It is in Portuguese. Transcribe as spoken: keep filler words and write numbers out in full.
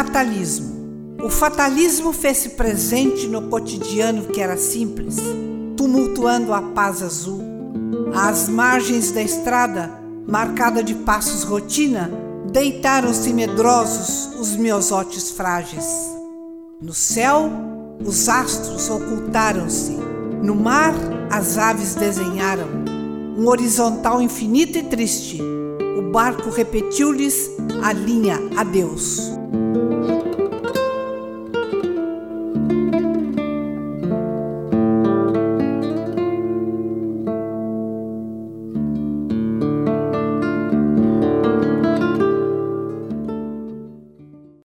Fatalismo. O fatalismo fez-se presente no cotidiano que era simples, tumultuando a paz azul. Às margens da estrada, marcada de passos rotina, deitaram-se medrosos os miosotes frágeis. No céu, os astros ocultaram-se. No mar, as aves desenharam um horizontal infinito e triste. O barco repetiu-lhes a linha adeus.